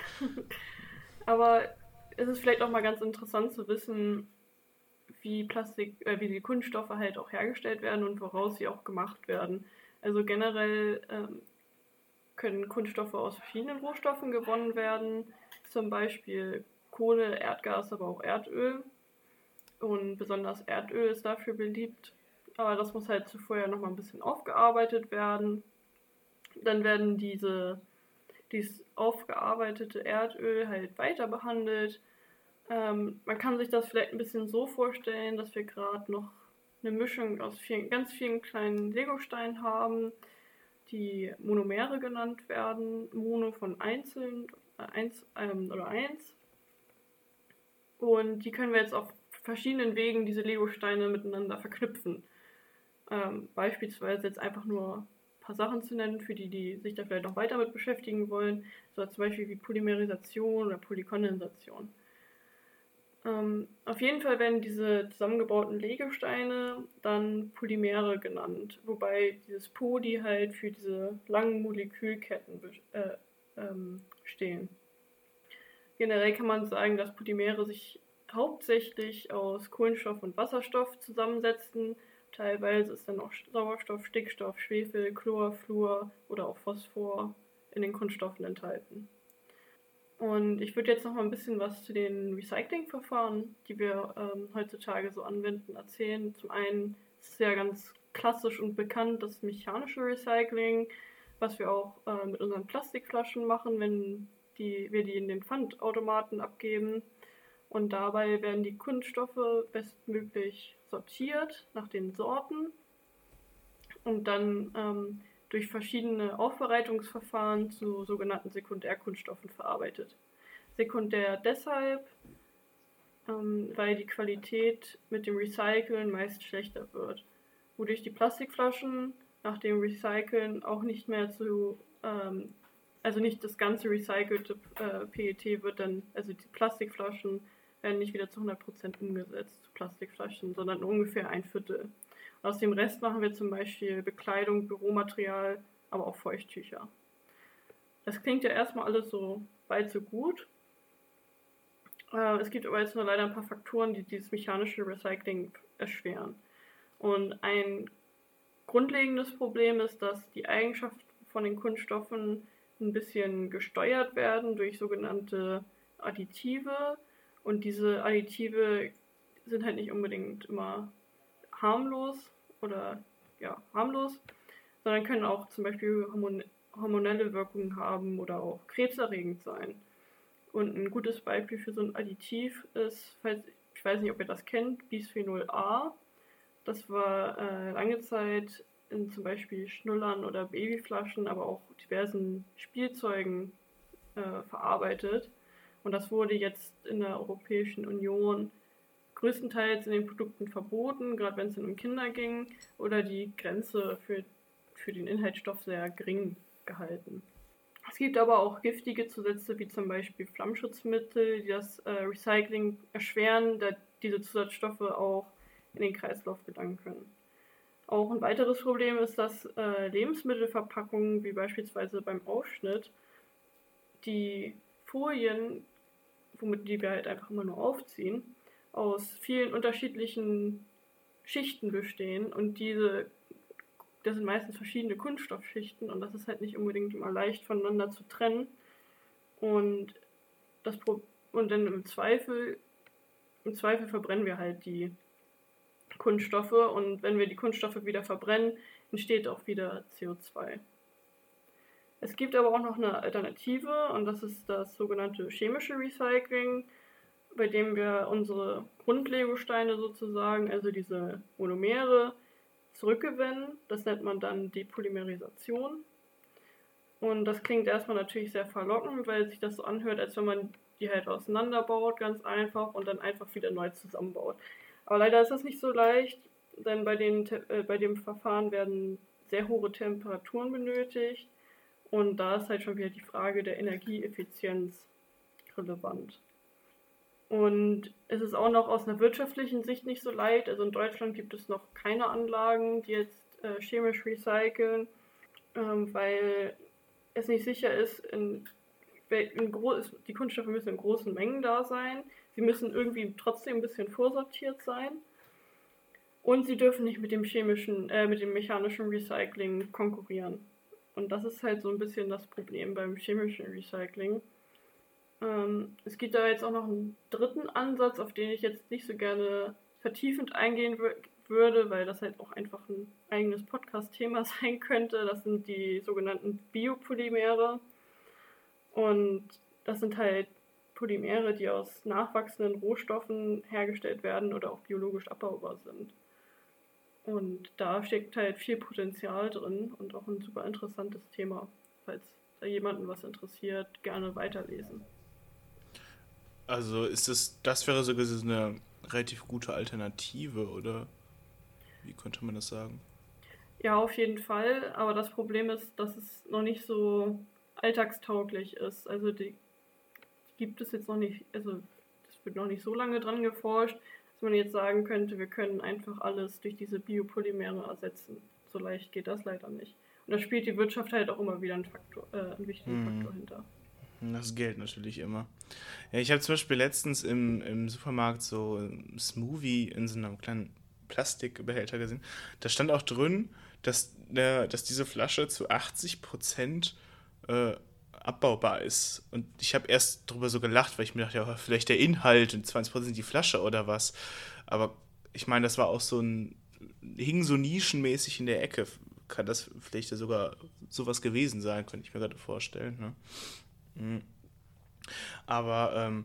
Aber es ist vielleicht auch mal ganz interessant zu wissen, wie Plastik, äh, wie die Kunststoffe halt auch hergestellt werden und woraus sie auch gemacht werden. Also generell ähm, können Kunststoffe aus verschiedenen Rohstoffen gewonnen werden, zum Beispiel Kohle, Erdgas, aber auch Erdöl. Und besonders Erdöl ist dafür beliebt. Aber das muss halt zuvor ja nochmal ein bisschen aufgearbeitet werden. Dann werden diese, dieses aufgearbeitete Erdöl halt weiter behandelt. Ähm, man kann sich das vielleicht ein bisschen so vorstellen, dass wir gerade noch eine Mischung aus vielen, ganz vielen kleinen Legosteinen haben, die Monomere genannt werden. Mono von einzeln, äh, eins ähm, oder eins. Und die können wir jetzt auf verschiedenen Wegen, diese Legosteine miteinander verknüpfen. Ähm, beispielsweise jetzt einfach nur ein paar Sachen zu nennen, für die, die sich da vielleicht noch weiter mit beschäftigen wollen. So zum Beispiel wie Polymerisation oder Polykondensation. Ähm, auf jeden Fall werden diese zusammengebauten Legosteine dann Polymere genannt, wobei dieses Poly halt für diese langen Molekülketten äh, ähm, stehen. generell kann man sagen, dass Polymere sich hauptsächlich aus Kohlenstoff und Wasserstoff zusammensetzen. Teilweise ist dann auch Sauerstoff, Stickstoff, Schwefel, Chlor, Fluor oder auch Phosphor in den Kunststoffen enthalten. Und ich würde jetzt noch mal ein bisschen was zu den Recyclingverfahren, die wir ähm, heutzutage so anwenden, erzählen. Zum einen ist es ja ganz klassisch und bekannt das mechanische Recycling, was wir auch äh, mit unseren Plastikflaschen machen, wenn die, wir die in den Pfandautomaten abgeben. Und dabei werden die Kunststoffe bestmöglich sortiert nach den Sorten und dann ähm, durch verschiedene Aufbereitungsverfahren zu sogenannten Sekundärkunststoffen verarbeitet. Sekundär deshalb, ähm, weil die Qualität mit dem Recyceln meist schlechter wird, wodurch die Plastikflaschen nach dem Recyceln auch nicht mehr zu, ähm, also nicht das ganze recycelte äh, P E T wird dann, also die Plastikflaschen werden nicht wieder zu hundert Prozent umgesetzt zu Plastikflaschen, sondern ungefähr ein Viertel. Aus dem Rest machen wir zum Beispiel Bekleidung, Büromaterial, aber auch Feuchttücher. Das klingt ja erstmal alles so weit so gut. Äh, es gibt aber jetzt nur leider ein paar Faktoren, die dieses mechanische Recycling erschweren. Und ein grundlegendes Problem ist, dass die Eigenschaften von den Kunststoffen ein bisschen gesteuert werden durch sogenannte Additive. Und diese Additive sind halt nicht unbedingt immer harmlos oder ja, harmlos, sondern können auch zum Beispiel hormon- hormonelle Wirkungen haben oder auch krebserregend sein. Und ein gutes Beispiel für so ein Additiv ist, falls, ich weiß nicht, ob ihr das kennt, Bisphenol A. Das war äh, lange Zeit in zum Beispiel Schnullern oder Babyflaschen, aber auch diversen Spielzeugen äh, verarbeitet. Und das wurde jetzt in der Europäischen Union größtenteils in den Produkten verboten, gerade wenn es um Kinder ging, oder die Grenze für, für den Inhaltsstoff sehr gering gehalten. Es gibt aber auch giftige Zusätze, wie zum Beispiel Flammschutzmittel, die das äh, Recycling erschweren, da diese Zusatzstoffe auch in den Kreislauf gelangen können. Auch ein weiteres Problem ist, dass äh, Lebensmittelverpackungen, wie beispielsweise beim Aufschnitt, die Folien, womit die wir halt einfach immer nur aufziehen, aus vielen unterschiedlichen Schichten bestehen und diese, das sind meistens verschiedene Kunststoffschichten und das ist halt nicht unbedingt immer leicht voneinander zu trennen und das Pro- und dann im Zweifel im Zweifel verbrennen wir halt die Kunststoffe und wenn wir die Kunststoffe wieder verbrennen, entsteht auch wieder C O zwei. Es gibt aber auch noch eine Alternative und das ist das sogenannte chemische Recycling, bei dem wir unsere Grundlegosteine sozusagen, also diese Monomere, zurückgewinnen. Das nennt man dann Depolymerisation. Und das klingt erstmal natürlich sehr verlockend, weil sich das so anhört, als wenn man die halt auseinanderbaut, ganz einfach, und dann einfach wieder neu zusammenbaut. Aber leider ist das nicht so leicht, denn bei, den, äh, bei dem Verfahren werden sehr hohe Temperaturen benötigt. Und da ist halt schon wieder die Frage der Energieeffizienz relevant. Und es ist auch noch aus einer wirtschaftlichen Sicht nicht so leicht. Also in Deutschland gibt es noch keine Anlagen, die jetzt äh, chemisch recyceln, ähm, weil es nicht sicher ist, in, in groß, die Kunststoffe müssen in großen Mengen da sein. Sie müssen irgendwie trotzdem ein bisschen vorsortiert sein. Und sie dürfen nicht mit dem chemischen, äh, mit dem mechanischen Recycling konkurrieren. Und das ist halt so ein bisschen das Problem beim chemischen Recycling. Ähm, es gibt da jetzt auch noch einen dritten Ansatz, auf den ich jetzt nicht so gerne vertiefend eingehen w- würde, weil das halt auch einfach ein eigenes Podcast-Thema sein könnte. Das sind die sogenannten Biopolymere. Und das sind halt Polymere, die aus nachwachsenden Rohstoffen hergestellt werden oder auch biologisch abbaubar sind. Und da steckt halt viel Potenzial drin und auch ein super interessantes Thema. Falls da jemanden was interessiert, gerne weiterlesen. Also ist das, das wäre sogar so eine relativ gute Alternative, oder wie könnte man das sagen? Ja, auf jeden Fall, aber das Problem ist, dass es noch nicht so alltagstauglich ist. Also die, die gibt es jetzt noch nicht, also es wird noch nicht so lange dran geforscht, dass man jetzt sagen könnte, wir können einfach alles durch diese Biopolymere ersetzen. So leicht geht das leider nicht. Und da spielt die Wirtschaft halt auch immer wieder einen, Faktor, äh, einen wichtigen Hm. Faktor hinter. Das gilt natürlich immer. Ja, ich habe zum Beispiel letztens im, im Supermarkt so ein Smoothie in so einem kleinen Plastikbehälter gesehen. Da stand auch drin, dass, der, dass diese Flasche zu achtzig Prozent äh, abbaubar ist. Und ich habe erst drüber so gelacht, weil ich mir dachte, ja, vielleicht der Inhalt und zwanzig Prozent die Flasche oder was. Aber ich meine, das war auch so ein, hing so nischenmäßig in der Ecke. Kann das vielleicht ja sogar sowas gewesen sein, könnte ich mir gerade vorstellen. Ne? Mhm. Aber ähm,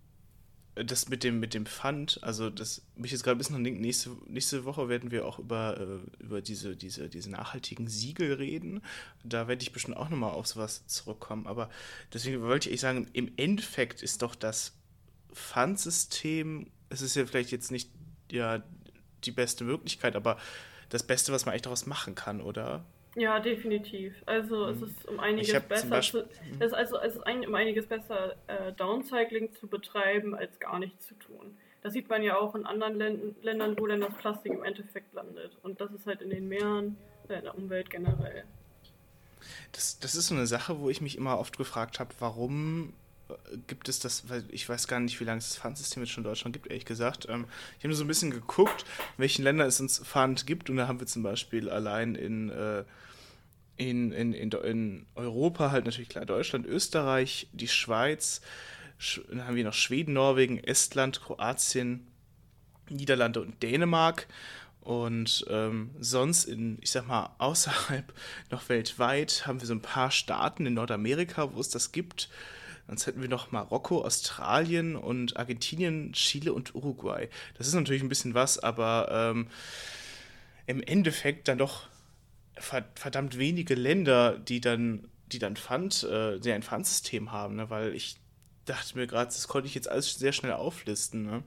das mit dem, mit dem Pfand, also das mich jetzt gerade ein bisschen denken, nächste, nächste Woche werden wir auch über, äh, über diese, diese, diese nachhaltigen Siegel reden. Da werde ich bestimmt auch nochmal auf sowas zurückkommen. Aber deswegen wollte ich echt sagen, im Endeffekt ist doch das Pfandsystem, es ist ja vielleicht jetzt nicht ja, die beste Möglichkeit, aber das Beste, was man eigentlich daraus machen kann, oder? Ja, definitiv. Also es Hm. ist um Ich einiges habe zum besser zu, Beispiel, es ist also es ist ein, um einiges besser äh, Downcycling zu betreiben, als gar nichts zu tun. Das sieht man ja auch in anderen Län Ländern, wo dann das Plastik im Endeffekt landet. Und das ist halt in den Meeren, äh, in der Umwelt generell. das, das ist so eine Sache, wo ich mich immer oft gefragt habe, warum äh, gibt es das, weil ich weiß gar nicht, wie lange es das Pfandsystem jetzt schon in Deutschland gibt, ehrlich gesagt. Ähm, ich habe nur so ein bisschen geguckt, in welchen Ländern es uns Pfand gibt. Und da haben wir zum Beispiel allein in, äh, in, in, in, in Europa halt natürlich klar Deutschland, Österreich, die Schweiz, Sch dann haben wir noch Schweden, Norwegen, Estland, Kroatien, Niederlande und Dänemark. Und ähm, sonst in, ich sag mal, außerhalb noch weltweit haben wir so ein paar Staaten in Nordamerika, wo es das gibt. Sonst hätten wir noch Marokko, Australien und Argentinien, Chile und Uruguay. Das ist natürlich ein bisschen was, aber ähm, im Endeffekt dann doch verdammt wenige Länder, die dann, die dann Pfand, äh, die ein Pfandsystem haben, ne? Weil ich dachte mir gerade, das konnte ich jetzt alles sehr schnell auflisten, ne?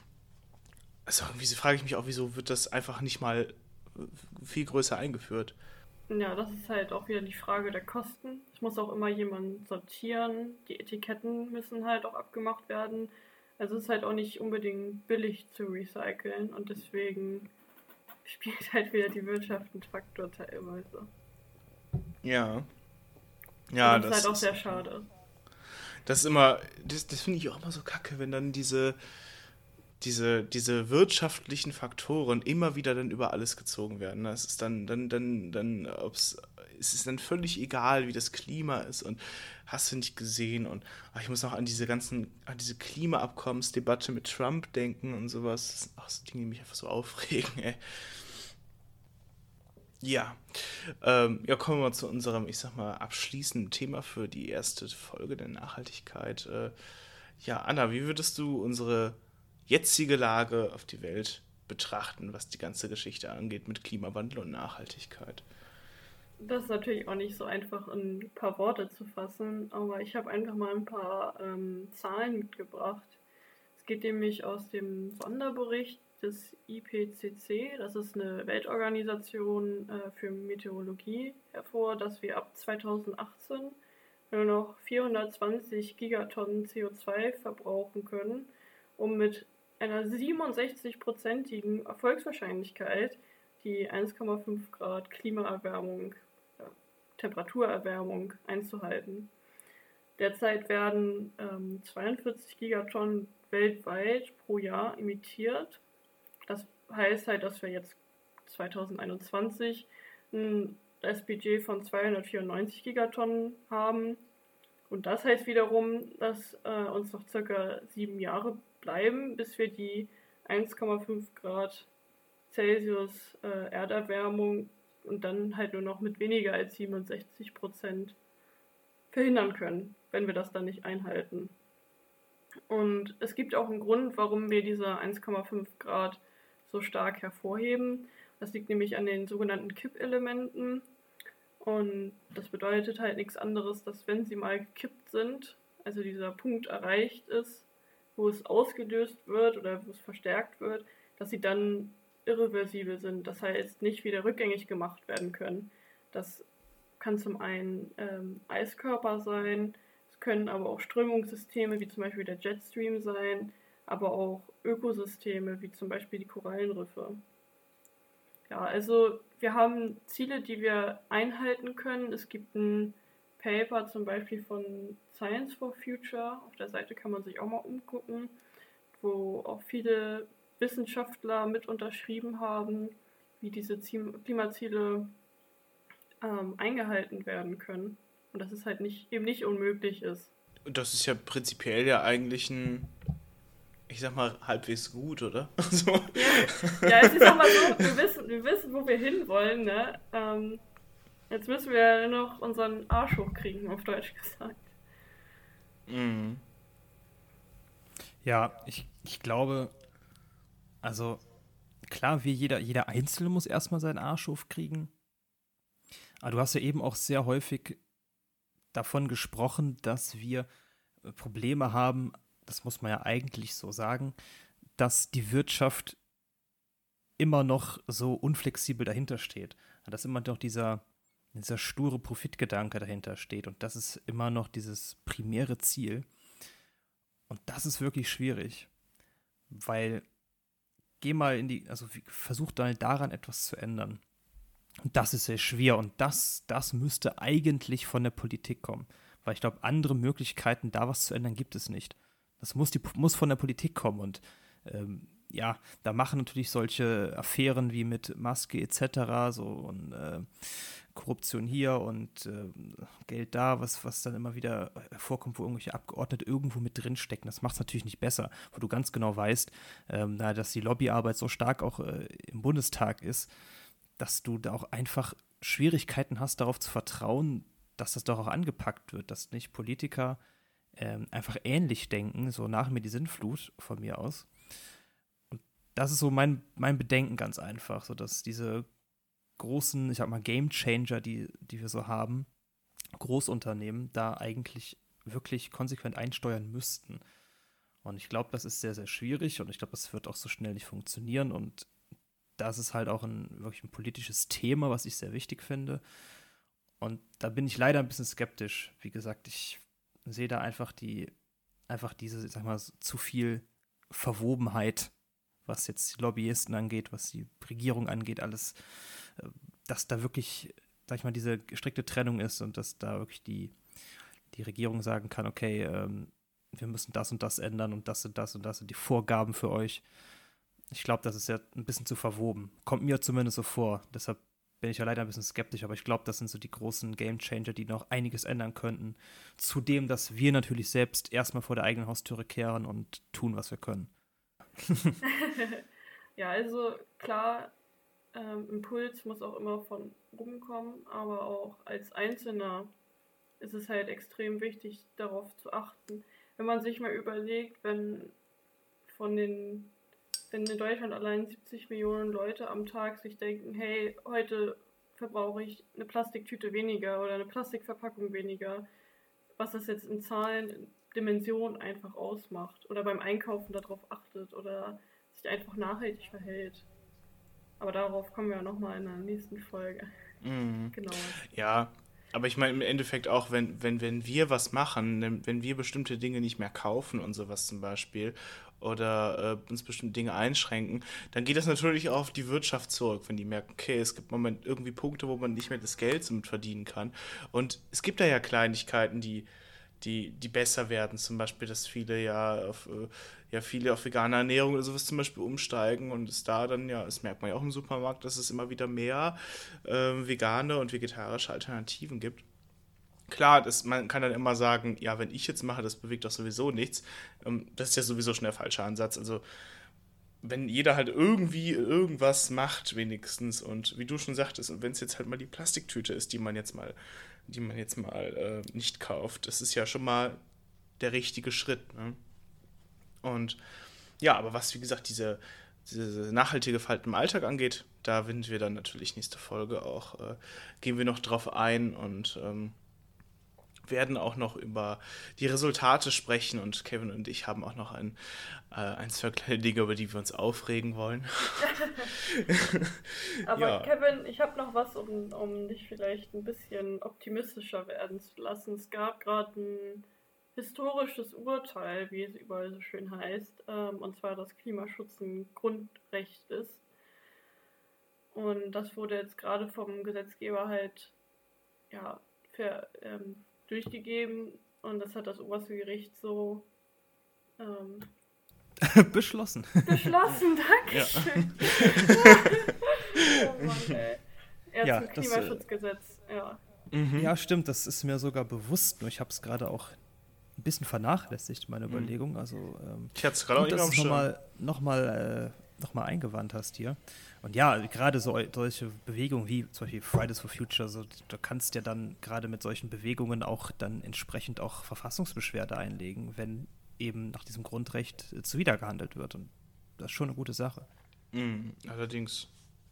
Also irgendwie frage ich mich auch, wieso wird das einfach nicht mal viel größer eingeführt? Ja, das ist halt auch wieder die Frage der Kosten. Es muss auch immer jemand sortieren. Die Etiketten müssen halt auch abgemacht werden. Also es ist halt auch nicht unbedingt billig zu recyceln und deswegen spielt halt wieder die Wirtschaft einen Faktor teilweise. Ja, Und ja, das ist halt das auch ist, sehr schade. das ist immer, das, das finde ich auch immer so kacke, wenn dann diese, diese, diese wirtschaftlichen Faktoren immer wieder dann über alles gezogen werden. Das ist dann, dann, dann, dann, ob's, es ist dann völlig egal, wie das Klima ist und hast du nicht gesehen und ach, ich muss auch an diese ganzen, an diese Klimaabkommensdebatte mit Trump denken und sowas. Das sind auch so Dinge, die mich einfach so aufregen, ey. Ja, ähm, ja, kommen wir mal zu unserem, ich sag mal, abschließenden Thema für die erste Folge der Nachhaltigkeit. Äh, ja, Anna, wie würdest du unsere jetzige Lage auf die Welt betrachten, was die ganze Geschichte angeht mit Klimawandel und Nachhaltigkeit? Das ist natürlich auch nicht so einfach in ein paar Worte zu fassen, aber ich habe einfach mal ein paar ähm, Zahlen mitgebracht. Es geht nämlich aus dem Sonderbericht des I P C C, das ist eine Weltorganisation äh, für Meteorologie, hervor, dass wir ab zweitausendachtzehn nur noch vierhundertzwanzig Gigatonnen C O zwei verbrauchen können, um mit einer siebenundsechzig-prozentigen Erfolgswahrscheinlichkeit die eins Komma fünf Grad Klimaerwärmung, äh, Temperaturerwärmung einzuhalten. Derzeit werden ähm, zweiundvierzig Gigatonnen weltweit pro Jahr emittiert. Das heißt halt, dass wir jetzt zweitausendeinundzwanzig ein S B G von zweihundertvierundneunzig Gigatonnen haben. Und das heißt wiederum, dass äh, uns noch circa sieben Jahre bleiben, bis wir die eins Komma fünf Grad Celsius äh, Erderwärmung und dann halt nur noch mit weniger als siebenundsechzig Prozent verhindern können, wenn wir das dann nicht einhalten. Und es gibt auch einen Grund, warum wir diese eins Komma fünf Grad so stark hervorheben. Das liegt nämlich an den sogenannten Kippelementen. Und das bedeutet halt nichts anderes, dass wenn sie mal gekippt sind, also dieser Punkt erreicht ist, wo es ausgelöst wird oder wo es verstärkt wird, dass sie dann irreversibel sind. Das heißt, nicht wieder rückgängig gemacht werden können. Das kann zum einen ähm, Eiskörper sein, es können aber auch Strömungssysteme wie zum Beispiel der Jetstream sein, aber auch Ökosysteme wie zum Beispiel die Korallenriffe. Ja, also wir haben Ziele, die wir einhalten können. Es gibt ein Paper zum Beispiel von Science for Future, auf der Seite kann man sich auch mal umgucken, wo auch viele Wissenschaftler mit unterschrieben haben, wie diese Klimaziele ähm, eingehalten werden können. Und dass es halt nicht, eben nicht unmöglich ist. Und das ist ja prinzipiell ja eigentlich ein, ich sag mal, halbwegs gut, oder? So. Ja, ja, also ich sag mal so, wir wissen, wir wissen, wo wir hinwollen, ne? Ähm, jetzt müssen wir noch unseren Arsch hochkriegen, auf Deutsch gesagt. Mhm. Ja, ich, ich glaube, also klar, wie jeder, jeder Einzelne muss erstmal seinen Arsch hochkriegen. Aber du hast ja eben auch sehr häufig davon gesprochen, dass wir Probleme haben, das muss man ja eigentlich so sagen, dass die Wirtschaft immer noch so unflexibel dahinter steht. Dass immer noch dieser, dieser sture Profitgedanke dahinter steht. Und das ist immer noch dieses primäre Ziel. Und das ist wirklich schwierig. Weil, geh mal in die, also versuch mal daran etwas zu ändern. Und das ist sehr schwer. Und das, das müsste eigentlich von der Politik kommen. Weil ich glaube, andere Möglichkeiten, da was zu ändern, gibt es nicht. Das muss, die, muss von der Politik kommen. Und ähm, ja, da machen natürlich solche Affären wie mit Maske et cetera, so und äh, Korruption hier und äh, Geld da, was, was dann immer wieder vorkommt, wo irgendwelche Abgeordnete irgendwo mit drinstecken. Das macht es natürlich nicht besser, wo du ganz genau weißt, ähm, dass die Lobbyarbeit so stark auch äh, im Bundestag ist, dass du da auch einfach Schwierigkeiten hast, darauf zu vertrauen, dass das doch auch angepackt wird, dass nicht Politiker ähm, einfach ähnlich denken, so nach mir die Sintflut von mir aus. Und das ist so mein, mein Bedenken ganz einfach, so dass diese großen, ich sag mal, Game Changer, die, die wir so haben, Großunternehmen, da eigentlich wirklich konsequent einsteuern müssten. Und ich glaube, das ist sehr, sehr schwierig und ich glaube, das wird auch so schnell nicht funktionieren und das ist halt auch ein wirklich ein politisches Thema, was ich sehr wichtig finde. Und da bin ich leider ein bisschen skeptisch. Wie gesagt, ich sehe da einfach die, einfach diese, sag mal, zu viel Verwobenheit, was jetzt die Lobbyisten angeht, was die Regierung angeht, alles, dass da wirklich, sag ich mal, diese strikte Trennung ist und dass da wirklich die, die Regierung sagen kann, okay, ähm, wir müssen das und das ändern und das und das und das sind die Vorgaben für euch. Ich glaube, das ist ja ein bisschen zu verwoben. Kommt mir zumindest so vor. Deshalb bin ich ja leider ein bisschen skeptisch, aber ich glaube, das sind so die großen Gamechanger, die noch einiges ändern könnten. Zudem, dass wir natürlich selbst erstmal vor der eigenen Haustüre kehren und tun, was wir können. Ja, also klar, ähm, Impuls muss auch immer von oben kommen, aber auch als Einzelner ist es halt extrem wichtig, darauf zu achten. Wenn man sich mal überlegt, wenn von den wenn in Deutschland allein siebzig Millionen Leute am Tag sich denken, hey, heute verbrauche ich eine Plastiktüte weniger oder eine Plastikverpackung weniger, was das jetzt in Zahlen, in Dimensionen einfach ausmacht oder beim Einkaufen darauf achtet oder sich einfach nachhaltig verhält. Aber darauf kommen wir ja nochmal in der nächsten Folge. Mhm. Genau. Ja, aber ich meine im Endeffekt auch, wenn, wenn, wenn wir was machen, wenn wir bestimmte Dinge nicht mehr kaufen und sowas zum Beispiel oder äh, uns bestimmte Dinge einschränken, dann geht das natürlich auch auf die Wirtschaft zurück, wenn die merken, okay, es gibt im Moment irgendwie Punkte, wo man nicht mehr das Geld damit verdienen kann. Und es gibt da ja Kleinigkeiten, die, die, die besser werden, zum Beispiel, dass viele ja auf, äh, ja viele auf vegane Ernährung oder sowas zum Beispiel umsteigen und es da dann, ja, das merkt man ja auch im Supermarkt, dass es immer wieder mehr äh, vegane und vegetarische Alternativen gibt. Klar, das, man kann dann immer sagen, ja, wenn ich jetzt mache, das bewegt doch sowieso nichts. Ähm, das ist ja sowieso schon der falsche Ansatz. Also, wenn jeder halt irgendwie irgendwas macht, wenigstens, und wie du schon sagtest, und wenn es jetzt halt mal die Plastiktüte ist, die man jetzt mal, die man jetzt mal äh, nicht kauft, das ist ja schon mal der richtige Schritt, ne? Und ja, aber was, wie gesagt, diese, diese nachhaltige Verhalten im Alltag angeht, da werden wir dann natürlich nächste Folge auch, äh, gehen wir noch drauf ein und ähm, werden auch noch über die Resultate sprechen und Kevin und ich haben auch noch ein, äh, ein, zwei kleine Dinge, über die wir uns aufregen wollen. Aber Ja. Kevin, ich habe noch was, um, um dich vielleicht ein bisschen optimistischer werden zu lassen. Es gab gerade ein historisches Urteil, wie es überall so schön heißt, ähm, und zwar, dass Klimaschutz ein Grundrecht ist. Und das wurde jetzt gerade vom Gesetzgeber halt ja, für, ähm, durchgegeben und das hat das oberste Gericht so ähm, beschlossen. Beschlossen, danke Ja. schön. Oh Mann, ey. Ja, Ja, zum das, äh, Klimaschutzgesetz, ja. Mhm. Ja, stimmt, das ist mir sogar bewusst, nur ich habe es gerade auch ein bisschen vernachlässigt, meine Mhm. Überlegung. Also, ähm, Ich hatte es gerade auch gut, nicht dass auf du dem es Schirm. nochmal noch mal, äh, noch mal eingewandt hast hier. Und ja, gerade so, solche Bewegungen wie zum Beispiel Fridays for Future, so, du kannst ja dann gerade mit solchen Bewegungen auch dann entsprechend auch Verfassungsbeschwerde einlegen, wenn eben nach diesem Grundrecht äh, zuwidergehandelt wird. Und das ist schon eine gute Sache. Mhm, allerdings.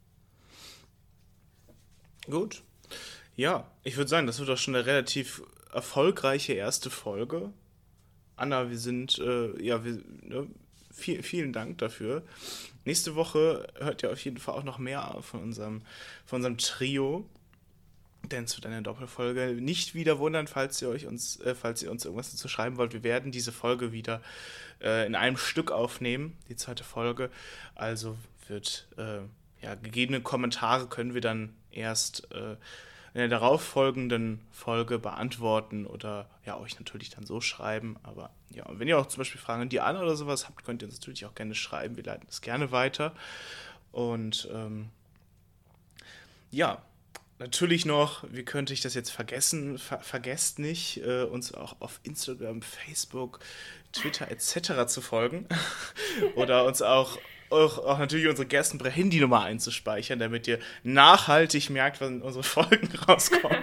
Gut. Ja, ich würde sagen, das wird auch schon eine relativ erfolgreiche erste Folge. Anna, wir sind, äh, ja, wir, ne, viel, vielen Dank dafür. Nächste Woche hört ihr auf jeden Fall auch noch mehr von unserem, von unserem Trio, denn es wird eine Doppelfolge. Nicht wieder wundern, falls ihr euch uns, äh, falls ihr uns irgendwas dazu schreiben wollt. Wir werden diese Folge wieder äh, in einem Stück aufnehmen, die zweite Folge. Also wird, äh, ja, gegebene Kommentare können wir dann erst äh, in der darauffolgenden Folge beantworten oder ja, euch natürlich dann so schreiben. Aber ja, und wenn ihr auch zum Beispiel Fragen an die Anna oder sowas habt, könnt ihr uns natürlich auch gerne schreiben. Wir leiten das gerne weiter. Und ähm, ja, natürlich noch, wie könnte ich das jetzt vergessen? Ver- vergesst nicht, äh, uns auch auf Instagram, Facebook, Twitter et cetera zu folgen. Oder uns auch, auch, auch natürlich unsere Gerstenbrei-Handynummer einzuspeichern, damit ihr nachhaltig merkt, wann unsere Folgen rauskommen.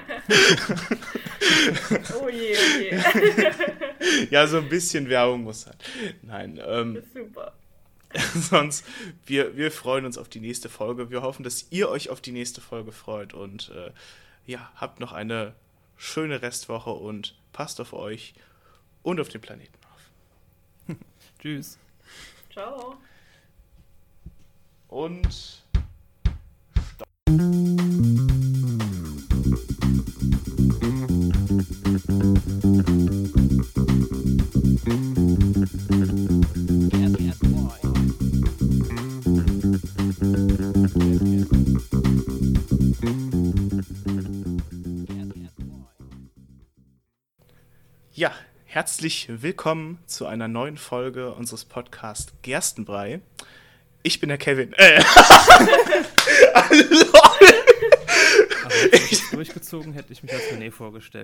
Oh je, oh je. Ja, so ein bisschen Werbung muss sein. Nein, ähm, Ist super. sonst, wir, wir freuen uns auf die nächste Folge. Wir hoffen, dass ihr euch auf die nächste Folge freut und äh, ja, habt noch eine schöne Restwoche und passt auf euch und auf den Planeten auf. Tschüss. Ciao. Und ja, herzlich willkommen zu einer neuen Folge unseres Podcasts Gerstenbrei. Ich bin der Kevin. Äh. Aber hätte ich das durchgezogen, hätte ich mich als René vorgestellt.